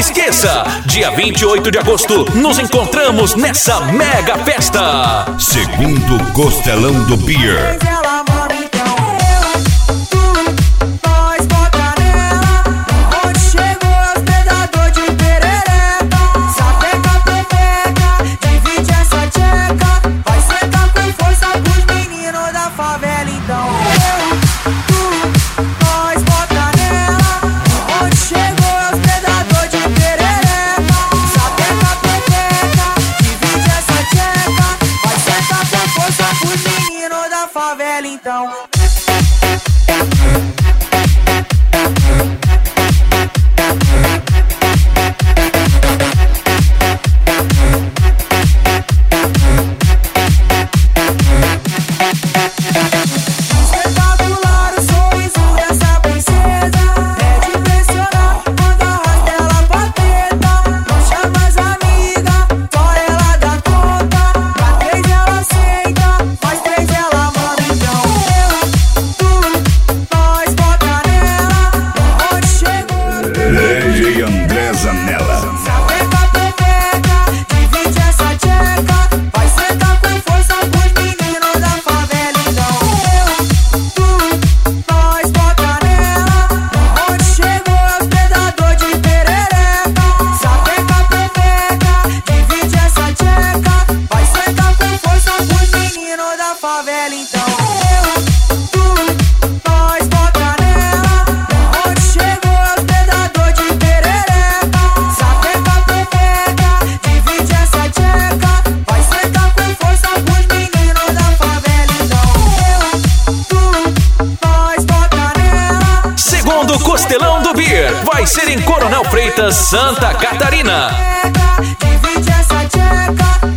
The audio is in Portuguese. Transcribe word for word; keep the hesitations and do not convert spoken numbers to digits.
esqueça, dia vinte e oito de agosto, nos encontramos nessa mega festa. Segundo Costelão do Beer. Costelão do Beer vai ser em Coronel Freitas, Santa Catarina. Divide essa tcheca.